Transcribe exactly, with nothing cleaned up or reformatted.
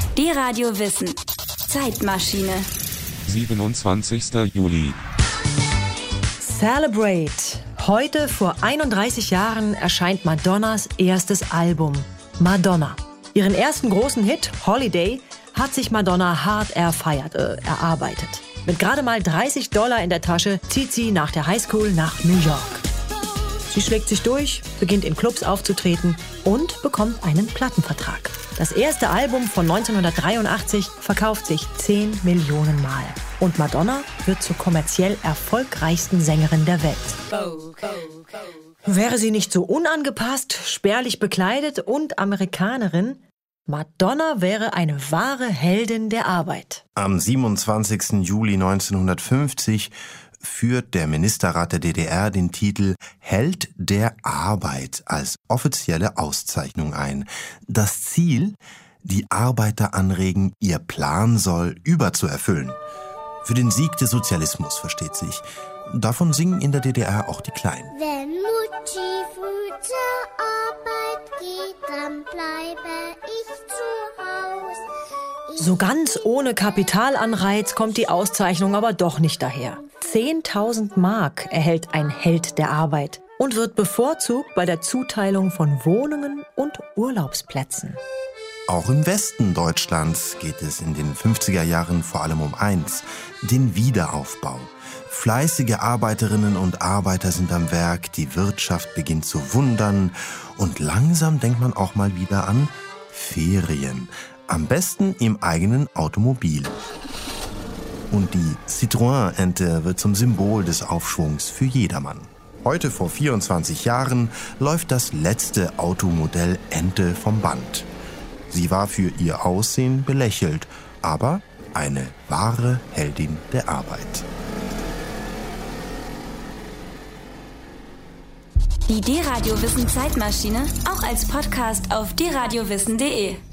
D-Radio Wissen. Zeitmaschine. siebenundzwanzigster Juli. Celebrate. Heute vor einunddreißig Jahren erscheint Madonnas erstes Album, Madonna. Ihren ersten großen Hit, Holiday, hat sich Madonna hart erfeiert, äh, erarbeitet. Mit gerade mal dreißig Dollar in der Tasche zieht sie nach der Highschool nach New York. Sie schlägt sich durch, beginnt in Clubs aufzutreten und bekommt einen Plattenvertrag. Das erste Album von neunzehnhundertdreiundachtzig verkauft sich zehn Millionen Mal. Und Madonna wird zur kommerziell erfolgreichsten Sängerin der Welt. Wäre sie nicht so unangepasst, spärlich bekleidet und Amerikanerin, Madonna wäre eine wahre Heldin der Arbeit. Am siebenundzwanzigsten Juli neunzehnhundertfünfzig führt der Ministerrat der D D R den Titel Held der Arbeit als offizielle Auszeichnung ein. Das Ziel? Die Arbeiter anregen, ihr Plan soll überzuerfüllen. Für den Sieg des Sozialismus, versteht sich. Davon singen in der D D R auch die Kleinen. Wenn Mutti früh zur Arbeit geht, dann bleibe ich zu Haus. Ich So ganz ohne Kapitalanreiz kommt die Auszeichnung aber doch nicht daher. zehntausend Mark erhält ein Held der Arbeit und wird bevorzugt bei der Zuteilung von Wohnungen und Urlaubsplätzen. Auch im Westen Deutschlands geht es in den fünfziger Jahren vor allem um eins, den Wiederaufbau. Fleißige Arbeiterinnen und Arbeiter sind am Werk, die Wirtschaft beginnt zu wundern und langsam denkt man auch mal wieder an Ferien. Am besten im eigenen Automobil. Und die Citroën-Ente wird zum Symbol des Aufschwungs für jedermann. Heute vor vierundzwanzig Jahren läuft das letzte Automodell Ente vom Band. Sie war für ihr Aussehen belächelt, aber eine wahre Heldin der Arbeit. Die D-Radio Wissen Zeitmaschine auch als Podcast auf d radio wissen punkt de.